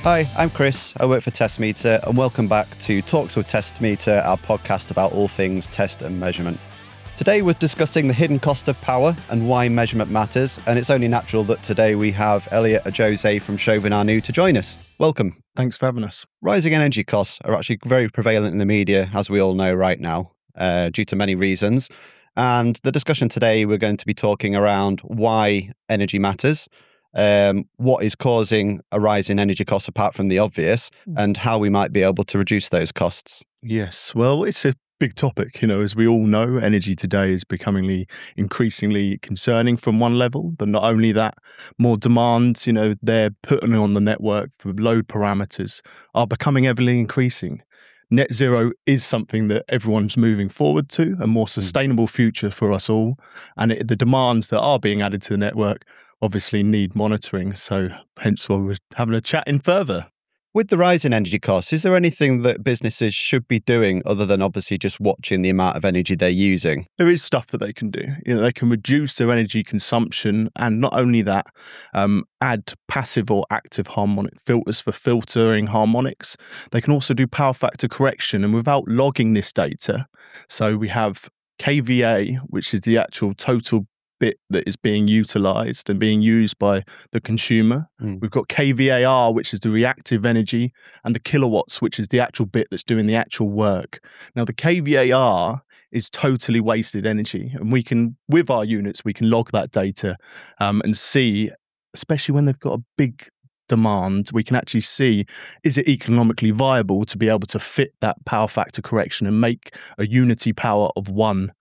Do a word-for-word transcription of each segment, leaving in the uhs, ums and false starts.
Hi, I'm Chris. I work for Testmeter, and welcome back to Talks with Testmeter, our podcast about all things test and measurement. Today we're discussing the hidden cost of power and why measurement matters, and it's only natural that today we have Elliot Ajose from Chauvin Arnoux to join us. Welcome. Thanks for having us. Rising energy costs are actually very prevalent in the media, as we all know right now, uh, due to many reasons. And the discussion today, we're going to be talking around why energy matters, um, what is causing a rise in energy costs apart from the obvious, and how we might be able to reduce those costs. Yes, well, it's a big topic. You know, as we all know, energy today is becoming increasingly concerning from one level, but not only that, more demands, you know, they're putting on the network for load parameters are becoming ever increasing. Net zero is something that everyone's moving forward to, a more sustainable future for us all. And it, the demands that are being added to the network obviously need monitoring. So hence why we're having a chat in further. With the rise in energy costs, is there anything that businesses should be doing other than obviously just watching the amount of energy they're using? There is stuff that they can do. You know, they can reduce their energy consumption, and not only that, um, add passive or active harmonic filters for filtering harmonics. They can also do power factor correction, and without logging this data. So we have K V A, which is the actual total bit that is being utilized and being used by the consumer. Mm. We've got K V A R, which is the reactive energy, and the kilowatts, which is the actual bit that's doing the actual work. Now, the K V A R is totally wasted energy, and we can, with our units, we can log that data um, and see, especially when they've got a big demand, we can actually see, is it economically viable to be able to fit that power factor correction and make a unity power of one.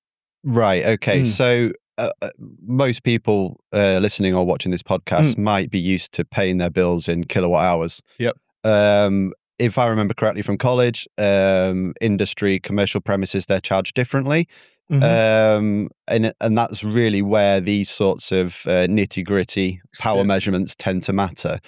Right, okay, mm. so Uh, most people uh, listening or watching this podcast mm. might be used to paying their bills in kilowatt hours. Yep. Um, if I remember correctly from college, um, industry, commercial premises, they're charged differently. Mm-hmm. Um, and, and that's really where these sorts of uh, nitty gritty power so, measurements tend to matter.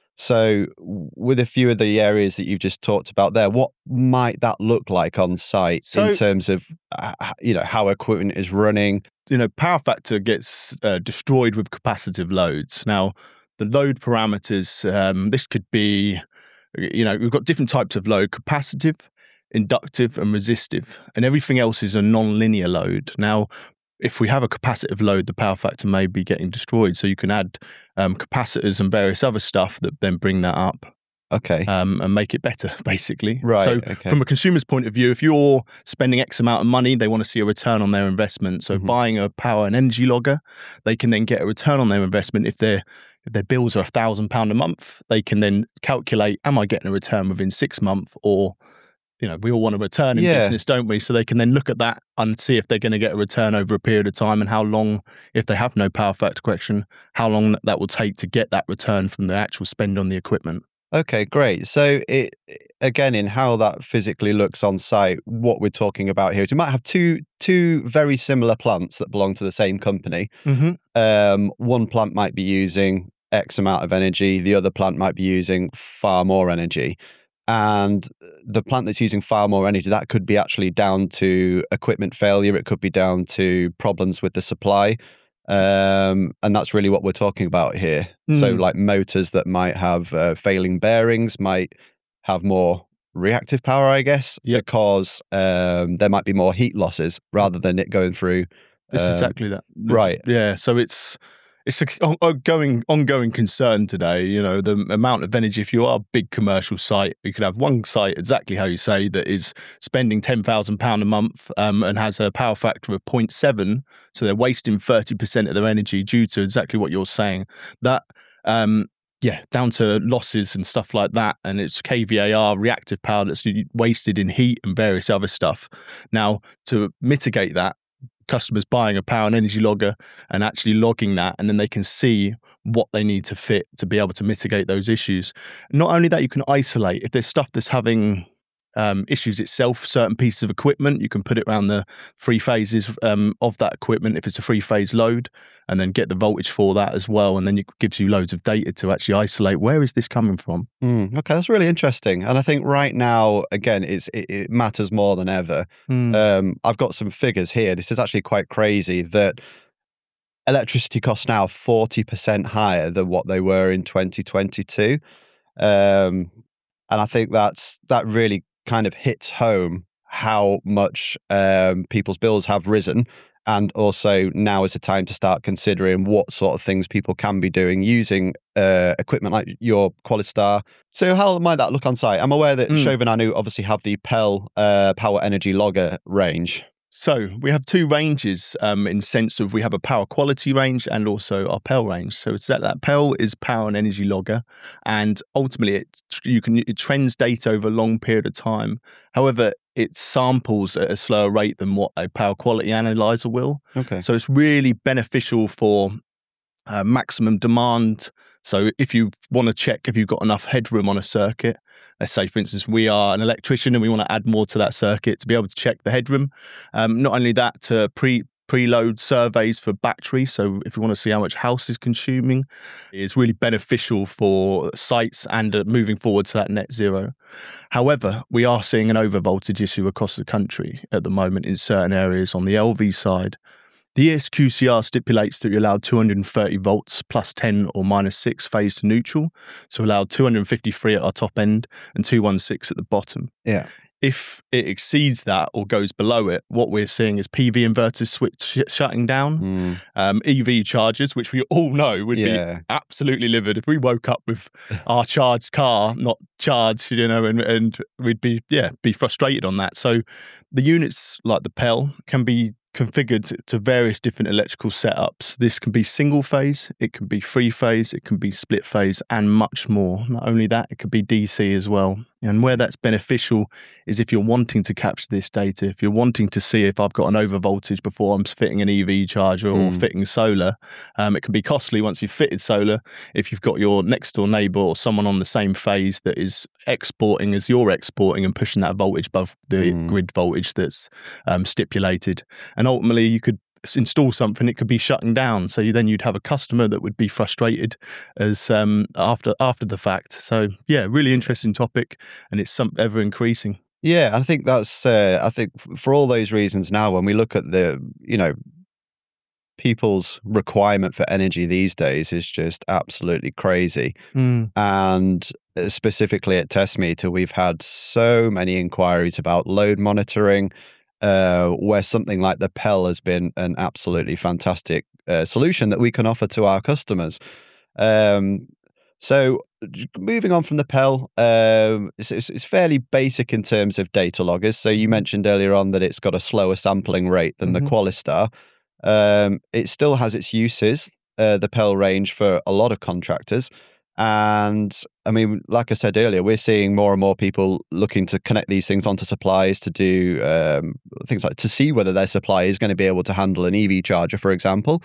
So with a few of the areas that you've just talked about there, what might that look like on site so, in terms of, uh, you know, how equipment is running? You know, power factor gets uh, destroyed with capacitive loads. Now, the load parameters, um, this could be, you know, we've got different types of load, capacitive, inductive and resistive, and everything else is a non-linear load. Now, if we have a capacitive load, the power factor may be getting destroyed. So you can add um, capacitors and various other stuff that then bring that up. Okay. Um, and make it better, basically. Right. So okay. from a consumer's point of view, if you're spending X amount of money, they want to see a return on their investment. So mm-hmm. buying a power and energy logger, they can then get a return on their investment. If their if their bills are a thousand pound a month, they can then calculate, am I getting a return within six months or, you know, we all want a return in yeah. business, don't we? So they can then look at that and see if they're going to get a return over a period of time and how long, if they have no power factor correction, how long that will take to get that return from the actual spend on the equipment. Okay, great. So it again, in how that physically looks on site, what we're talking about here is we might have two two very similar plants that belong to the same company. Mm-hmm. Um, one plant might be using X amount of energy, the other plant might be using far more energy. And the plant that's using far more energy, that could be actually down to equipment failure. It could be down to problems with the supply. Um, and that's really what we're talking about here. Mm. So like motors that might have uh, failing bearings might have more reactive power, I guess, yep. because um, there might be more heat losses rather than it going through. It's um, exactly that. It's, right. Yeah. So it's it's an ongoing, ongoing concern today. You know, the amount of energy, if you are a big commercial site, you could have one site, exactly how you say, that is spending ten thousand pounds a month um, and has a power factor of zero point seven. So they're wasting thirty percent of their energy due to exactly what you're saying. That, um, yeah, down to losses and stuff like that. And it's K V A R, reactive power that's wasted in heat and various other stuff. Now, to mitigate that, customers buying a power and energy logger and actually logging that, and then they can see what they need to fit to be able to mitigate those issues. Not only that, you can isolate if there's stuff that's having um, issues itself, certain pieces of equipment, you can put it around the three phases um, of that equipment if it's a three phase load, and then get the voltage for that as well, and then it gives you loads of data to actually isolate where is this coming from. Mm, okay, that's really interesting. And I think right now, again, it's, it, it matters more than ever. Mm. Um, I've got some figures here. This is actually quite crazy that electricity costs now forty percent higher than what they were in twenty twenty-two. Um, and I think that's that really kind of hits home how much um, people's bills have risen. And also now is the time to start considering what sort of things people can be doing using uh, equipment like your Qualistar. So how might that look on site? I'm aware that mm. Chauvin Anu obviously have the Pell uh, Power Energy Logger range. So we have two ranges um, in sense of we have a power quality range and also our Pell range. So it's that, that Pell is power and energy logger, and ultimately it you can it trends data over a long period of time. However, it samples at a slower rate than what a power quality analyzer will. Okay. So it's really beneficial for uh, maximum demand. So if you want to check if you've got enough headroom on a circuit, let's say, for instance, we are an electrician and we want to add more to that circuit to be able to check the headroom. Um, not only that, to pre preload surveys for battery. So if you want to see how much house is consuming, it's really beneficial for sites and uh, moving forward to that net zero. However, we are seeing an overvoltage issue across the country at the moment in certain areas on the L V side. The E S Q C R stipulates that you're allowed two hundred thirty volts plus ten or minus six phase to neutral. So allowed two hundred fifty-three at our top end and two hundred sixteen at the bottom. Yeah. If it exceeds that or goes below it, what we're seeing is P V inverters switch, sh- shutting down, mm. um, E V chargers, which we all know would yeah. be absolutely livid if we woke up with our charged car not charged, you know, and, and we'd be, yeah, be frustrated on that. So the units like the Pell can be configured to various different electrical setups. This can be single phase, it can be three phase, it can be split phase, and much more. Not only that, it could be D C as well. And where that's beneficial is if you're wanting to capture this data, if you're wanting to see if I've got an over voltage before I'm fitting an E V charger or mm. fitting solar. Um, it can be costly once you've fitted solar if you've got your next door neighbour or someone on the same phase that is exporting as you're exporting and pushing that voltage above the mm. grid voltage that's um, stipulated. And ultimately you could install something, it could be shutting down. So you, then you'd have a customer that would be frustrated as um, after after the fact. So yeah, really interesting topic, and it's some ever increasing. Yeah, I think that's. Uh, I think for all those reasons, now when we look at the, you know, people's requirement for energy these days is just absolutely crazy. Mm. And specifically at Testmeter, we've had so many inquiries about load monitoring. Uh, where something like the Pell has been an absolutely fantastic uh, solution that we can offer to our customers. Um, so moving on from the Pell, um, it's, it's, it's fairly basic in terms of data loggers. So you mentioned earlier on that it's got a slower sampling rate than mm-hmm. the Qualistar. Um, it still has its uses, uh, the Pell range, for a lot of contractors. And I mean, like I said earlier, we're seeing more and more people looking to connect these things onto supplies to do um, things like to see whether their supply is going to be able to handle an E V charger, for example.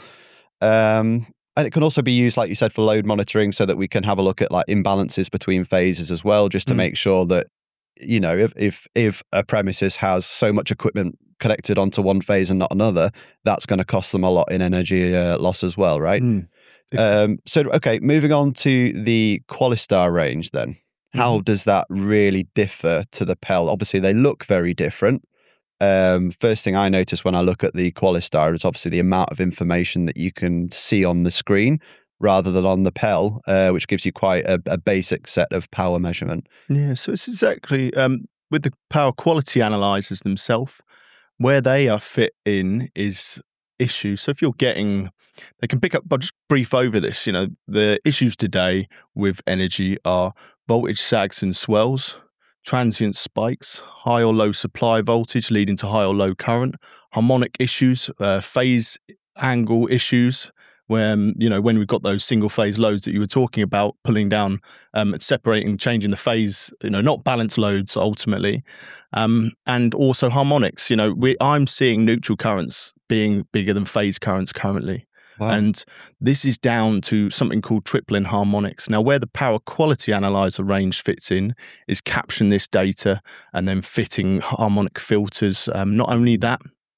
Um, and it can also be used, like you said, for load monitoring, so that we can have a look at like imbalances between phases as well, just to mm. make sure that, you know, if, if if a premises has so much equipment connected onto one phase and not another, that's going to cost them a lot in energy uh, loss as well, right? Mm. Um, so, okay, moving on to the Qualistar range then. How mm-hmm. does that really differ to the Pell? Obviously, they look very different. Um, first thing I notice when I look at the Qualistar is obviously the amount of information that you can see on the screen rather than on the Pell, uh, which gives you quite a, a basic set of power measurement. Yeah, so it's exactly, um, with the power quality analyzers themselves, where they are fit in is issues. So if you're getting, they can pick up, I'll just brief over this, you know, the issues today with energy are voltage sags and swells, transient spikes, high or low supply voltage leading to high or low current, harmonic issues, uh, phase angle issues, when, you know, when we've got those single phase loads that you were talking about, pulling down, um, separating, changing the phase, you know, not balance loads ultimately, um, and also harmonics. You know, we, I'm seeing neutral currents being bigger than phase currents currently. Wow. And this is down to something called tripling harmonics. Now, where the power quality analyzer range fits in is capturing this data and then fitting harmonic filters. Um, not only that,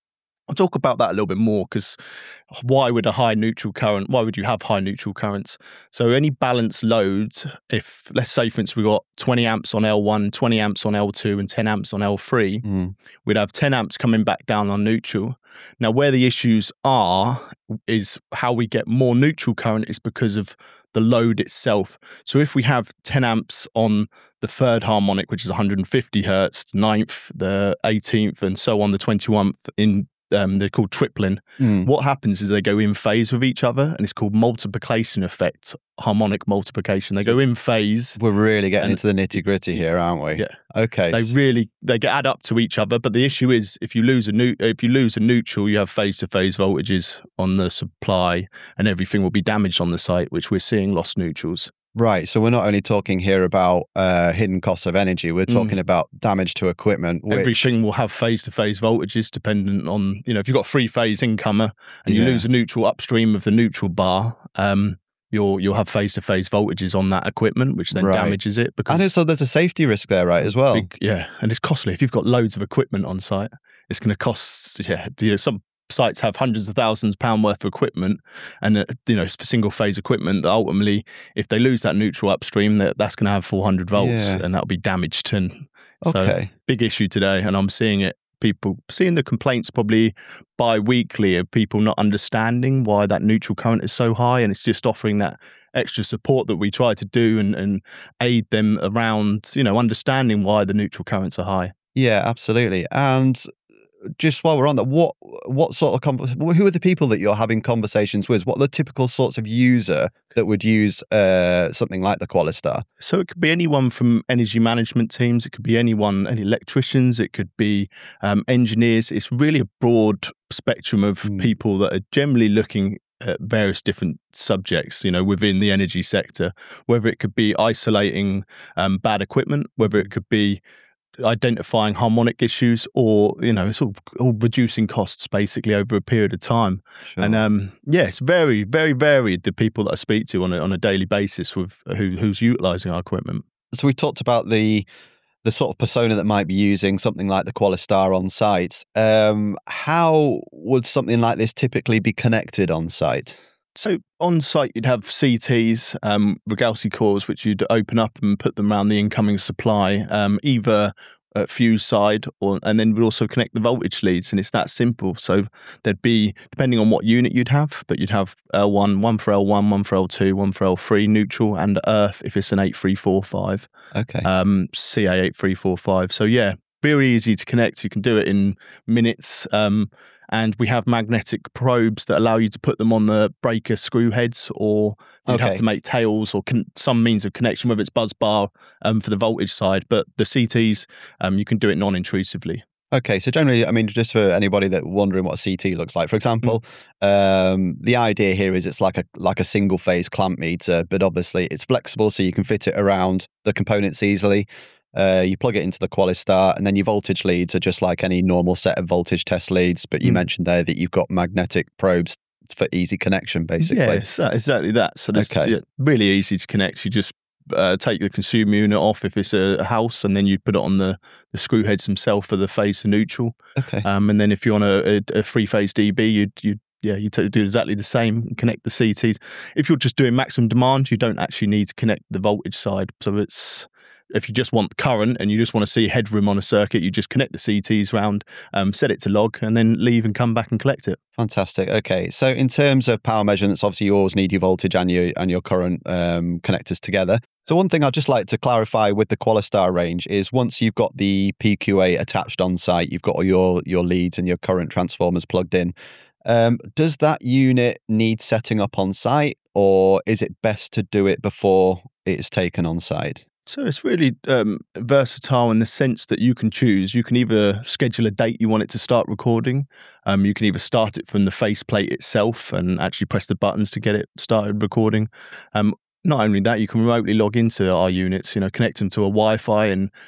I'll talk about that a little bit more, because why would a high neutral current, why would you have high neutral currents? So any balanced loads, if let's say, for instance, we got twenty amps on L one, twenty amps on L two and ten amps on L three, mm. we'd have ten amps coming back down on neutral. Now, where the issues are is how we get more neutral current is because of the load itself. So if we have ten amps on the third harmonic, which is one hundred fifty hertz, the ninth, the eighteenth, and so on, the twenty-first in Um, they're called tripling. Mm. What happens is they go in phase with each other, and it's called multiplication effect, harmonic multiplication. They go in phase. We're really getting into the nitty gritty here, aren't we? Yeah. Okay. They really they get add up to each other, but the issue is if you lose a new if you lose a neutral, you have phase to phase voltages on the supply, and everything will be damaged on the site, which we're seeing lost neutrals. Right, so we're not only talking here about uh, hidden costs of energy, we're talking mm. about damage to equipment. Which... Everything will have phase-to-phase voltages dependent on, you know, if you've got three-phase incomer and you yeah. lose a neutral upstream of the neutral bar, um, you'll you'll have phase-to-phase voltages on that equipment, which then right. damages it. Because and so there's a safety risk there, right, as well? Big, yeah, and it's costly. If you've got loads of equipment on site, it's going to cost, yeah, you know, some sites have hundreds of thousands of pound worth of equipment, and uh, you know, for single phase equipment, ultimately, if they lose that neutral upstream, that that's going to have four hundred volts, yeah. and that'll be damaged. And so, okay. big issue today, and I'm seeing it. People seeing the complaints probably bi-weekly of people not understanding why that neutral current is so high, and it's just offering that extra support that we try to do and, and aid them around, you know, understanding why the neutral currents are high. Yeah, absolutely. And just while we're on that, what what sort of com- who are the people that you're having conversations with? What are the typical sorts of user that would use uh, something like the Qualistar? So it could be anyone from energy management teams. It could be anyone, any electricians. It could be um, engineers. It's really a broad spectrum of mm. people that are generally looking at various different subjects, you know, within the energy sector. Whether it could be isolating um, bad equipment, whether it could be identifying harmonic issues, or, you know, it's all, all reducing costs basically over a period of time. Sure. And um, yeah, it's very, very varied, the people that I speak to on a, on a daily basis with who, who's utilising our equipment. So we talked about the the sort of persona that might be using something like the Qualistar on site. Um, how would something like this typically be connected on site? So on site, you'd have C Ts, um, Rogalski cores, which you'd open up and put them around the incoming supply, um, either at fuse side, or and then we'd also connect the voltage leads, and it's that simple. So there'd be, depending on what unit you'd have, but you'd have L one, one for L one, one for L two, one for L three, neutral, and earth if it's an eight three four five. Okay. Um, C A eight three four five. So yeah, very easy to connect. You can do it in minutes. Um, And we have magnetic probes that allow you to put them on the breaker screw heads, or you'd okay. have to make tails or con- some means of connection, whether it's buzz bar um, for the voltage side. But the C Ts, um, you can do it non-intrusively. Okay, so generally, I mean, just for anybody that wondering what a C T looks like, for example, mm. um, the idea here is it's like a like a single phase clamp meter, but obviously it's flexible, so you can fit it around the components easily. Uh, you plug it into the Qualistar, and then your voltage leads are just like any normal set of voltage test leads. But you mm. mentioned there that you've got magnetic probes for easy connection, basically. Yeah, exactly that. So it's okay. really easy to connect. You just uh, take the consumer unit off if it's a house, and then you put it on the, the screw heads themselves for the phase to neutral. Okay. Um, and then if you're on a, a, a three-phase D B, you'd, you'd yeah, you t- do exactly the same, connect the C Ts. If you're just doing maximum demand, you don't actually need to connect the voltage side. So it's... If you just want current and you just want to see headroom on a circuit, you just connect the C Ts round, um, set it to log, and then leave and come back and collect it. Fantastic. Okay, so in terms of power measurements, obviously you always need your voltage and your and your current um, connectors together. So one thing I'd just like to clarify with the Qualistar range is once you've got the P Q A attached on site, you've got all your your leads and your current transformers plugged in. Um, does that unit need setting up on site, or is it best to do it before it's taken on site? So it's really um, versatile in the sense that you can choose. You can either schedule a date you want it to start recording. Um, you can either start it from the faceplate itself and actually press the buttons to get it started recording. Um, not only that, you can remotely log into our units, you know, connect them to a Wi-Fi, and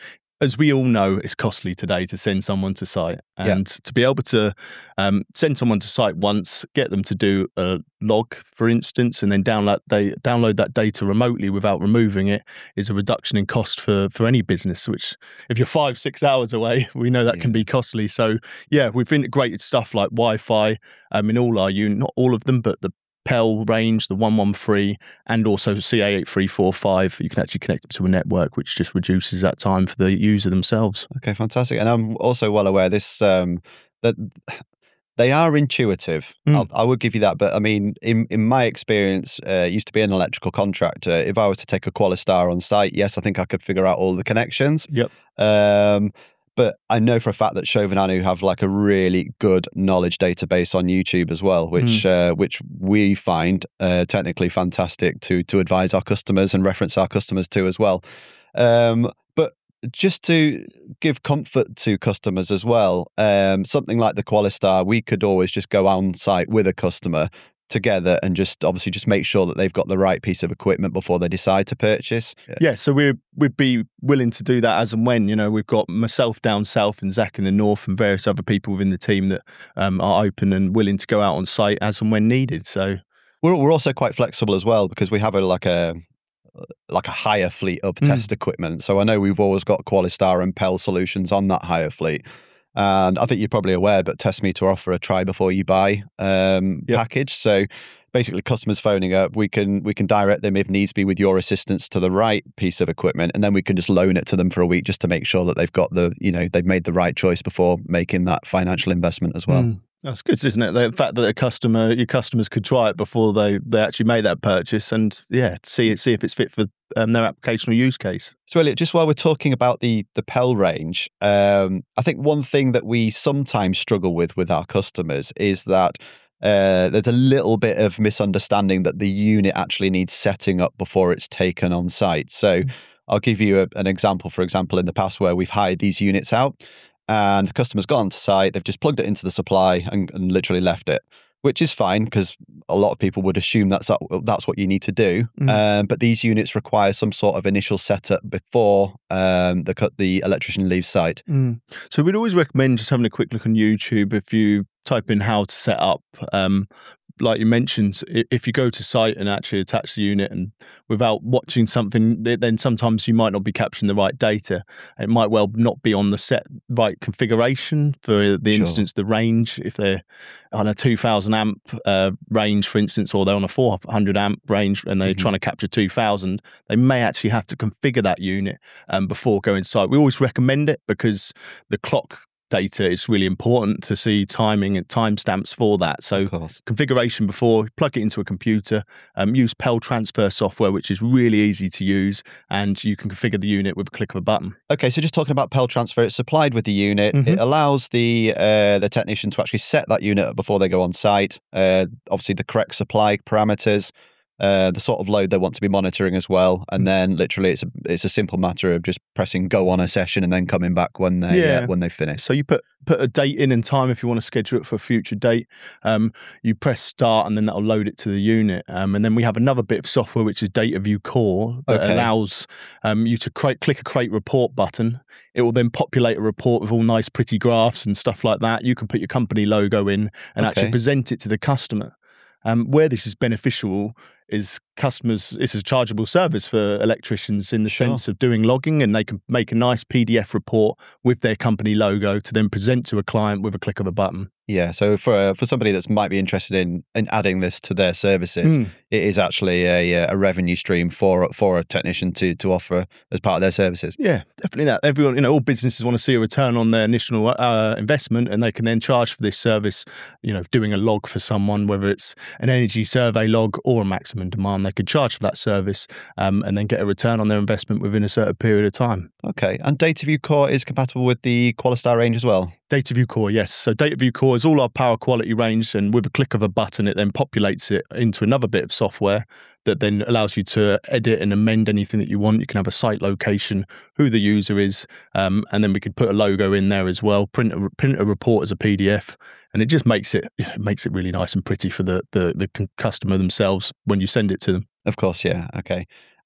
as we all know, it's costly today to send someone to site. And yeah. to be able to um, send someone to site once, get them to do a log, for instance, and then download they download that data remotely without removing it is a reduction in cost for, for any business, which if you're five, six hours away, we know that yeah. can be costly. So yeah, we've integrated stuff like Wi-Fi um, in all our units, not all of them, but the Pell range, the one one three, and also C A eight three four five. You can actually connect them to a network, which just reduces that time for the user themselves. Okay, fantastic. And I'm also well aware this um, that they are intuitive. Mm. I'll, I would give you that. But I mean, in, in my experience, uh, used to be an electrical contractor. If I was to take a Qualistar on site, yes, I think I could figure out all the connections. Yep. Um, But I know for a fact that Shovan Anu have like a really good knowledge database on YouTube as well, which mm. uh, which we find uh, technically fantastic to to advise our customers and reference our customers to as well. Um, but just to give comfort to customers as well, um, something like the Qualistar, we could always just go on site with a customer together and just obviously just make sure that they've got the right piece of equipment before they decide to purchase. Yeah, yeah so we we'd be willing to do that as and when. You know, we've got myself down south and Zach in the north and various other people within the team that um, are open and willing to go out on site as and when needed. So we're we're also quite flexible as well because we have a like a like a higher fleet of mm. test equipment. So I know we've always got Qualistar and Pell solutions on that higher fleet. And I think you're probably aware, but Testmeter offer a try before you buy um, yep. package. So basically, customers phoning up, we can we can direct them if needs be with your assistance to the right piece of equipment, and then we can just loan it to them for a week just to make sure that they've got the you know they've made the right choice before making that financial investment as well. Mm. That's good, isn't it? The fact that a customer, your customers could try it before they, they actually made that purchase, and yeah, see see if it's fit for um, their application or use case. So, Elliot, just while we're talking about the the Pell range, um, I think one thing that we sometimes struggle with with our customers is that uh, there's a little bit of misunderstanding that the unit actually needs setting up before it's taken on site. So, mm. I'll give you a, an example. For example, in the past where we've hired these units out. And the customer's gone to site, they've just plugged it into the supply and, and literally left it, which is fine because a lot of people would assume that's that's what you need to do. Mm. Um, but these units require some sort of initial setup before um, the the electrician leaves site. Mm. So we'd always recommend just having a quick look on YouTube if you type in how to set up. Um, like you mentioned, if you go to site and actually attach the unit and without watching something, then sometimes you might not be capturing the right data. It might well not be on the set right configuration for the sure. instance, the range. If they're on a two thousand amp uh, range, for instance, or they're on a four hundred amp range and they're mm-hmm. trying to capture two thousand, they may actually have to configure that unit um, before going to site. We always recommend it because the clock data is really important to see timing and timestamps for that. So configuration before, plug it into a computer, um, use Pell transfer software, which is really easy to use, and you can configure the unit with a click of a button. Okay, so just talking about Pell transfer, it's supplied with the unit. Mm-hmm. It allows the uh, the technician to actually set that unit up before they go on site. Uh, obviously, the correct supply parameters. Uh, the sort of load they want to be monitoring as well, and then literally it's a it's a simple matter of just pressing go on a session and then coming back when they yeah. uh, when they finish. So you put put a date in and time if you want to schedule it for a future date. Um, you press start and then that'll load it to the unit. Um, and then we have another bit of software which is DataView Core that okay. allows um, you to create, click a create report button. It will then populate a report with all nice pretty graphs and stuff like that. You can put your company logo in and okay. actually present it to the customer. Um, where this is beneficial is customers, it's a chargeable service for electricians in the sure. sense of doing logging, and they can make a nice P D F report with their company logo to then present to a client with a click of a button. Yeah, so for uh, for somebody that might be interested in, in adding this to their services, mm. it is actually a a revenue stream for for a technician to to offer as part of their services. Yeah, definitely that. Everyone, you know, all businesses want to see a return on their initial uh, investment, and they can then charge for this service. You know, doing a log for someone, whether it's an energy survey log or a maximum demand, they could charge for that service um, and then get a return on their investment within a certain period of time. Okay, and DataView Core is compatible with the Qualistar range as well? DataView Core, yes. So DataView Core is all our power quality range, and with a click of a button, it then populates it into another bit of software that then allows you to edit and amend anything that you want. You can have a site location, who the user is, um, and then we could put a logo in there as well, print a, print a report as a P D F, and it just makes it, it makes it really nice and pretty for the, the, the customer themselves when you send it to them. Of course, yeah. Okay.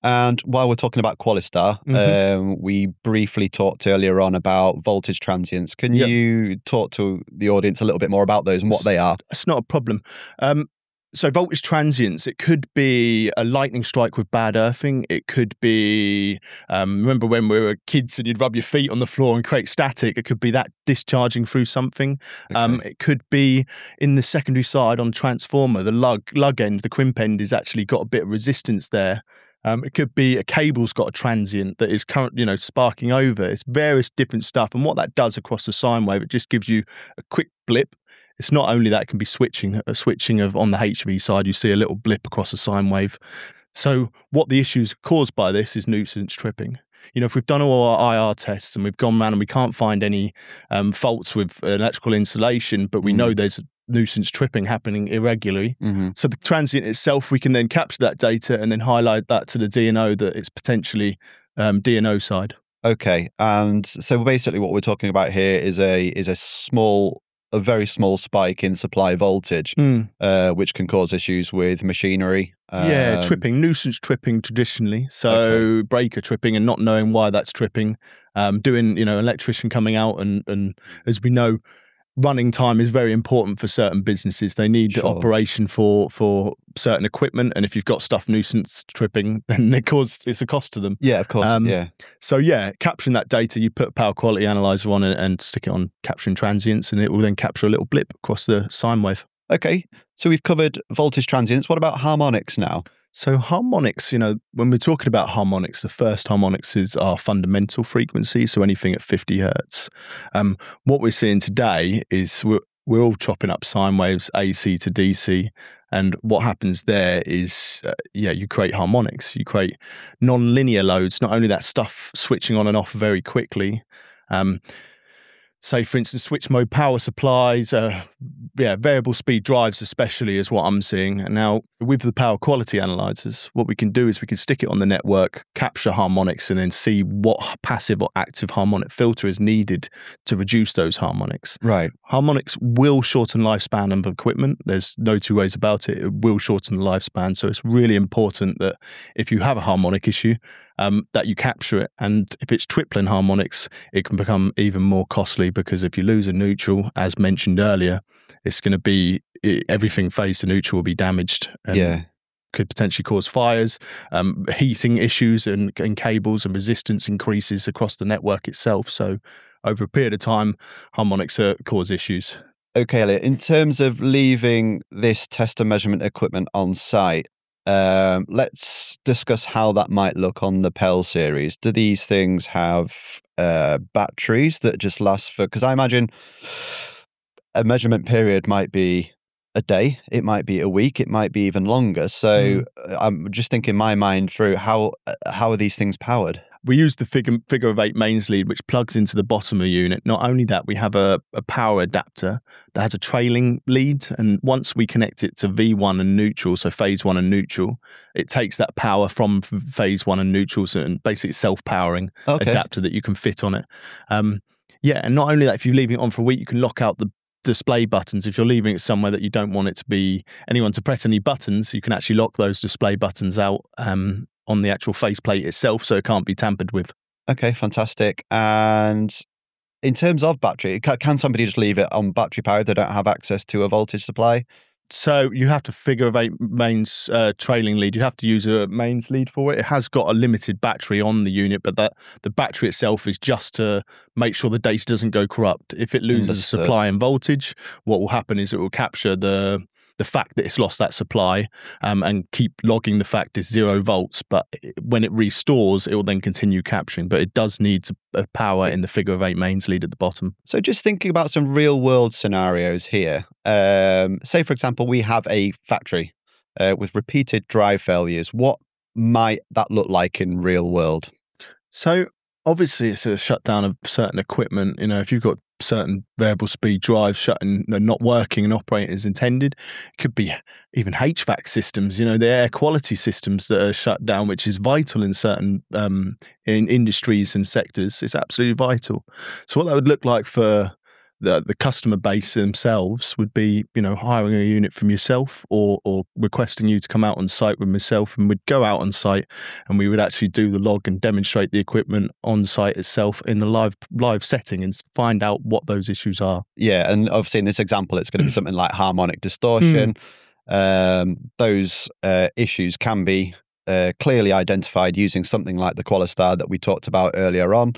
And while we're talking about Qualistar, mm-hmm. um, we briefly talked earlier on about voltage transients. Can yep. you talk to the audience a little bit more about those and what they are? It's not a problem. Um, so voltage transients, it could be a lightning strike with bad earthing. It could be, um, remember when we were kids and you'd rub your feet on the floor and create static? It could be that discharging through something. Okay. Um, it could be in the secondary side on transformer, the lug, lug end, the crimp end has actually got a bit of resistance there. Um, it could be a cable's got a transient that is currently, you know, sparking over. It's various different stuff. And what that does across the sine wave, it just gives you a quick blip. It's not only that, it can be switching, a switching of on the H V side, you see a little blip across the sine wave. So what the issues caused by this is nuisance tripping. You know, if we've done all our I R tests and we've gone around and we can't find any um, faults with electrical insulation, but we mm. know there's a nuisance tripping happening irregularly. Mm-hmm. So the transient itself, we can then capture that data and then highlight that to the D N O that it's potentially um, D N O side. Okay, and so basically what we're talking about here is a is a small, a very small spike in supply voltage, mm. uh, which can cause issues with machinery. Um, yeah, tripping, nuisance tripping traditionally. So okay. breaker tripping and not knowing why that's tripping. Um, doing, you know, electrician coming out and, and as we know, running time is very important for certain businesses. They need sure. operation for for certain equipment, and if you've got stuff nuisance tripping, then it cause, it's a cost to them. Yeah, of course. Um, yeah. So yeah, capturing that data, you put a power quality analyzer on and, and stick it on capturing transients, and it will then capture a little blip across the sine wave. Okay, so we've covered voltage transients. What about harmonics now? So harmonics, you know, when we're talking about harmonics, the first harmonics is our fundamental frequency, so anything at fifty hertz. Um, what we're seeing today is we're, we're all chopping up sine waves, A C to D C, and what happens there is, uh, yeah, you create harmonics. You create non-linear loads, not only that stuff switching on and off very quickly, um, say, for instance, switch mode power supplies, uh, yeah, variable speed drives especially is what I'm seeing. And now with the power quality analyzers, what we can do is we can stick it on the network, capture harmonics, and then see what passive or active harmonic filter is needed to reduce those harmonics. Right. Harmonics will shorten lifespan of equipment. There's no two ways about it. It will shorten the lifespan. So it's really important that if you have a harmonic issue, Um, that you capture it. And if it's tripling harmonics, it can become even more costly because if you lose a neutral, as mentioned earlier, it's going to be, everything phase to neutral will be damaged and yeah. could potentially cause fires, um, heating issues and, and cables, and resistance increases across the network itself. So over a period of time, harmonics uh, cause issues. Okay, Elliot, in terms of leaving this test and measurement equipment on site, Um, let's discuss how that might look on the P E L series. Do these things have uh, batteries that just last for, because I imagine a measurement period might be a day, it might be a week, it might be even longer. So mm. I'm just thinking in my mind through how how are these things powered? We use the figure, figure of eight mains lead, which plugs into the bottom of the unit. Not only that, we have a, a power adapter that has a trailing lead. And once we connect it to V one and neutral, so phase one and neutral, it takes that power from phase one and neutral, so and basically self-powering okay. adapter that you can fit on it. Um, yeah, and not only that, if you're leaving it on for a week, you can lock out the display buttons. If you're leaving it somewhere that you don't want it to be anyone to press any buttons, you can actually lock those display buttons out um, on the actual faceplate itself, so it can't be tampered with. Okay, fantastic. And in terms of battery, can somebody just leave it on battery power if they don't have access to a voltage supply? So you have to figure of eight mains uh, trailing lead. You have to use a mains lead for it. It has got a limited battery on the unit, but that the battery itself is just to make sure the data doesn't go corrupt. If it loses Understood. supply and voltage, what will happen is it will capture the the fact that it's lost that supply um, and keep logging the fact it's zero volts. But when it restores, it will then continue capturing. But it does need a power in the figure of eight mains lead at the bottom. So just thinking about some real world scenarios here. Um, say, for example, we have a factory uh, with repeated drive failures. What might that look like in real world? So obviously it's a shutdown of certain equipment. You know, if you've got certain variable speed drives shutting, not working and operating as intended. It could be even H V A C systems, you know, the air quality systems that are shut down, which is vital in certain um, in industries and sectors. It's absolutely vital. So what that would look like for the the customer base themselves would be, you know, hiring a unit from yourself or or requesting you to come out on site with myself, and we'd go out on site and we would actually do the log and demonstrate the equipment on site itself in the live live setting and find out what those issues are. Yeah, and obviously in this example, it's going to be something like harmonic distortion. Mm. Um, those uh, issues can be uh, clearly identified using something like the Qualistar that we talked about earlier on,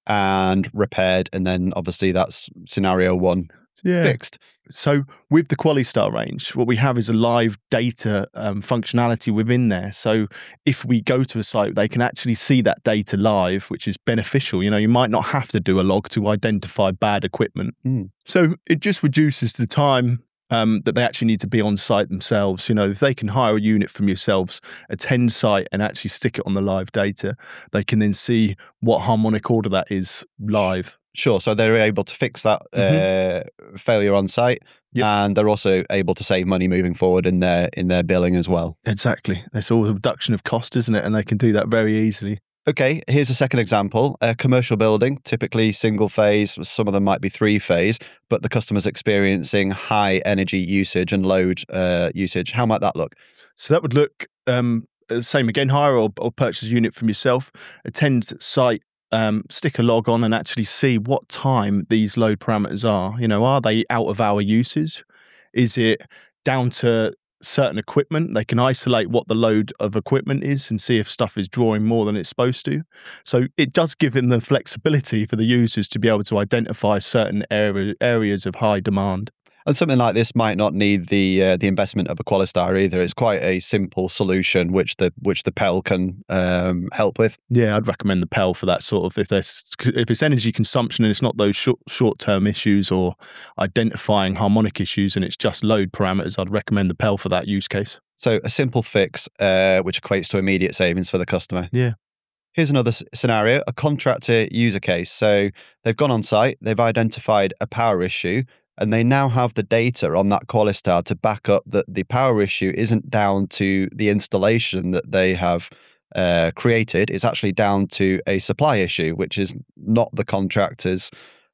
and repaired, and then obviously that's scenario one yeah. fixed. So with the Qualistar range, what we have is a live data um, functionality within there. So if we go to a site, they can actually see that data live, which is beneficial. You know, you might not have to do a log to identify bad equipment. Mm. So it just reduces the time Um, that they actually need to be on site themselves. You know, if they can hire a unit from yourselves, attend site and actually stick it on the live data, they can then see what harmonic order that is live. Sure. So they're able to fix that mm-hmm. uh, failure on site, yep. and they're also able to save money moving forward in their in their billing as well. Exactly. It's all a reduction of cost, isn't it? And they can do that very easily. Okay, here's a second example. A commercial building, typically single phase, some of them might be three phase, but the customer's experiencing high energy usage and load uh, usage. How might that look? So that would look um, same again, hire or, or purchase a unit from yourself, attend site, um, stick a log on and actually see what time these load parameters are. You know, are they out of hour usage? Is it down to certain equipment? They can isolate what the load of equipment is and see if stuff is drawing more than it's supposed to. So it does give them the flexibility for the users to be able to identify certain area, areas of high demand. And something like this might not need the uh, the investment of a Qualistar either. It's quite a simple solution which the which the P E L can um, help with. Yeah, I'd recommend the P E L for that sort of, if there's if it's energy consumption and it's not those short short term issues or identifying harmonic issues and it's just load parameters, I'd recommend the P E L for that use case. So a simple fix uh, which equates to immediate savings for the customer. Yeah. Here's another s- scenario, a contractor user case. So they've gone on site, they've identified a power issue, and they now have the data on that Qualistar to back up that the power issue isn't down to the installation that they have uh, created. It's actually down to a supply issue, which is not the contractor's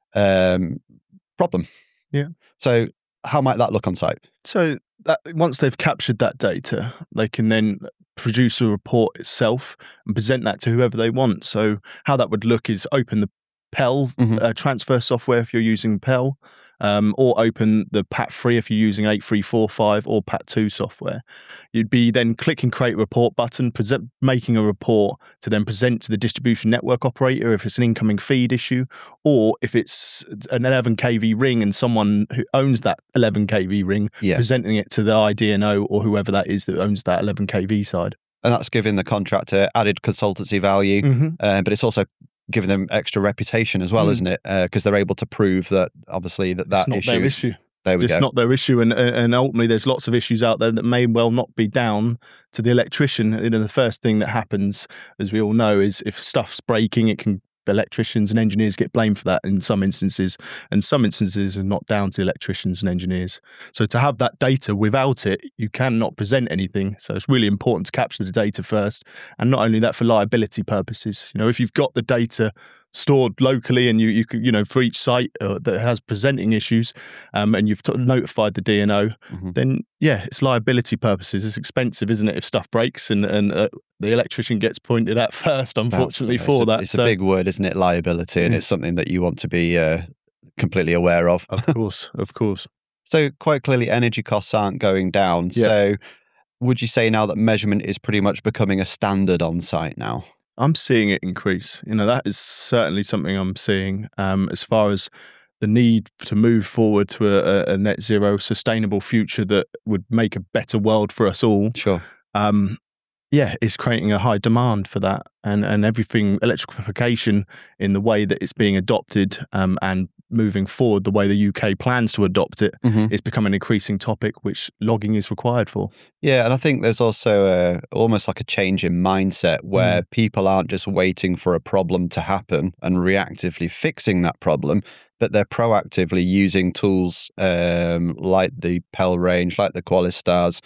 um, problem. Yeah. So how might that look on site? So that, once they've captured that data, they can then produce a report itself and present that to whoever they want. So how that would look is open the P E L mm-hmm. uh, transfer software if you're using P E L, um, or open the P A T three if you're using eight three four five or P A T two software. You'd be then clicking create report button, present, making a report to then present to the distribution network operator if it's an incoming feed issue, or if it's an eleven K V ring and someone who owns that eleven K V ring, yeah. presenting it to the I D N O or whoever that is that owns that eleven K V side. And that's giving the contractor added consultancy value, mm-hmm. uh, but it's also giving them extra reputation as well, mm. isn't it? Because uh, they're able to prove that, obviously, that that it's not issue their is, issue. There we it's go. not their issue, and and ultimately, there's lots of issues out there that may well not be down to the electrician. You know, the first thing that happens, as we all know, is if stuff's breaking, it can. Electricians and engineers get blamed for that in some instances, and some instances are not down to electricians and engineers. So to have that data, without it, you cannot present anything. So it's really important to capture the data first, and not only that, for liability purposes. You know, if you've got the data stored locally and you you you know for each site uh, that has presenting issues, um, and you've t- notified the D N O, mm-hmm. then yeah, it's liability purposes. It's expensive, isn't it, if stuff breaks and and uh, the electrician gets pointed at first, unfortunately, That's, for it's a, that. It's so, a big word, isn't it? Liability, and mm. it's something that you want to be uh, completely aware of. Of course, of course. So quite clearly, energy costs aren't going down. Yeah. So would you say now that measurement is pretty much becoming a standard on site now? I'm seeing it increase. You know, that is certainly something I'm seeing um, as far as the need to move forward to a, a net zero sustainable future that would make a better world for us all. Sure. Um, yeah, it's creating a high demand for that, and and everything electrification in the way that it's being adopted um, and moving forward the way the U K plans to adopt it mm-hmm. is becoming an increasing topic which logging is required for. Yeah, and I think there's also a, almost like a change in mindset where mm. people aren't just waiting for a problem to happen and reactively fixing that problem, but they're proactively using tools um, like the P E L range, like the Qualistars,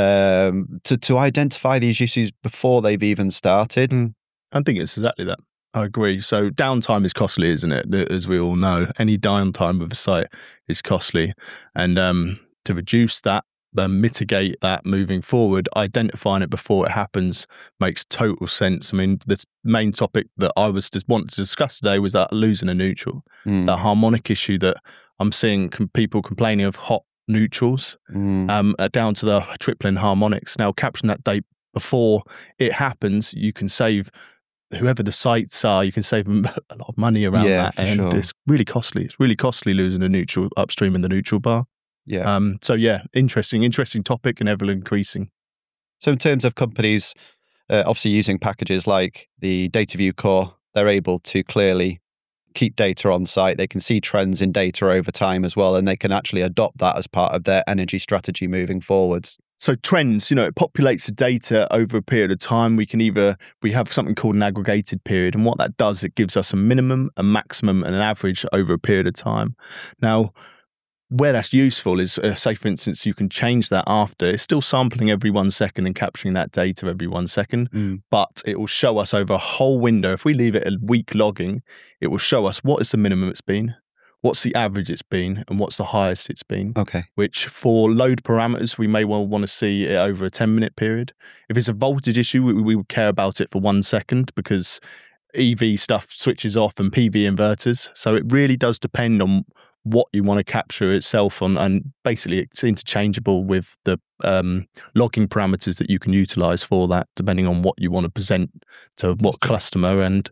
um, to, to identify these issues before they've even started. Mm. I think it's exactly that. I agree. So downtime is costly, isn't it? As we all know, any downtime with a site is costly. And um, to reduce that, uh, mitigate that moving forward, identifying it before it happens makes total sense. I mean, the main topic that I was just wanting to discuss today was that losing a neutral, mm. the harmonic issue that I'm seeing com- people complaining of hot neutrals mm. um, uh, down to the tripling harmonics. Now, capturing that date before it happens, you can save whoever the sites are, you can save them a lot of money around yeah, that. For and sure. It's really costly. It's really costly losing a neutral upstream in the neutral bar. Yeah. Um, so yeah, interesting, interesting topic and ever increasing. So in terms of companies, uh, obviously using packages like the DataView Core, they're able to clearly keep data on site. They can see trends in data over time as well, and they can actually adopt that as part of their energy strategy moving forwards. So trends, you know, it populates the data over a period of time. We can either, we have something called an aggregated period. And what that does, it gives us a minimum, a maximum, and an average over a period of time. Now, where that's useful is, uh, say, for instance, you can change that after. It's still sampling every one second and capturing that data every one second, mm. but it will show us over a whole window. If we leave it a week logging, it will show us what is the minimum it's been, what's the average it's been, and what's the highest it's been. Okay. Which for load parameters, we may well want to see it over a ten minute period. If it's a voltage issue, we, we would care about it for one second because E V stuff switches off and P V inverters. So it really does depend on what you want to capture itself on, and basically it's interchangeable with the um, logging parameters that you can utilize for that, depending on what you want to present to what customer. And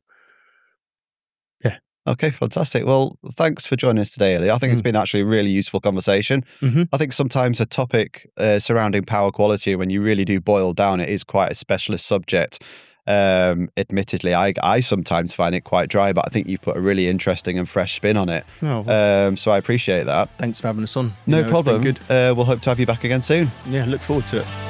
yeah. Okay, fantastic. Well, thanks for joining us today, Ilya. I think mm. it's been actually a really useful conversation. Mm-hmm. I think sometimes a topic uh, surrounding power quality, when you really do boil down, it is quite a specialist subject. Um, admittedly, I I sometimes find it quite dry, but I think you've put a really interesting and fresh spin on it. Oh, well. Um, so I appreciate that. Thanks for having us on. No you know, problem. It's been good. Uh, we'll hope to have you back again soon. Yeah, look forward to it.